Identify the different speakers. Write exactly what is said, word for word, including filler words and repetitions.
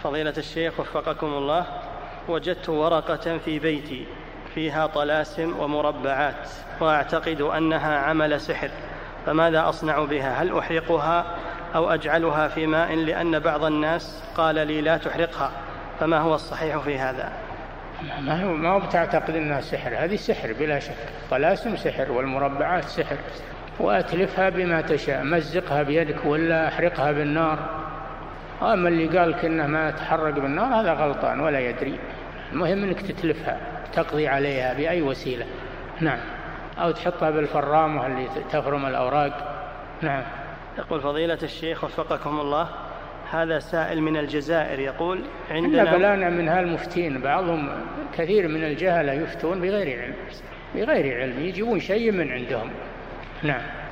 Speaker 1: فضيلة الشيخ وفقكم الله، وجدت ورقة في بيتي فيها طلاسم ومربعات وأعتقد أنها عمل سحر، فماذا أصنع بها؟ هل أحرقها أو أجعلها في ماء؟ لأن بعض الناس قال لي لا تحرقها، فما هو الصحيح في هذا؟
Speaker 2: ما هو ما هو بتعتقد أنها سحر، هذه سحر بلا شك، طلاسم سحر والمربعات سحر، وأتلفها بما تشاء، مزقها بيدك ولا أحرقها بالنار. أما اللي قالك إنه ما تحرق بالنار هذا غلطان ولا يدري، المهم أنك تتلفها، تقضي عليها بأي وسيلة. نعم، أو تحطها بالفرامة اللي تفرم الأوراق. نعم.
Speaker 1: يقول فضيلة الشيخ وفقكم الله، هذا سائل من الجزائر يقول عندنا
Speaker 2: بلانا من هالمفتين، بعضهم كثير من الجهلة يفتون بغير علم، بغير علم يجيبون شيء من عندهم. نعم.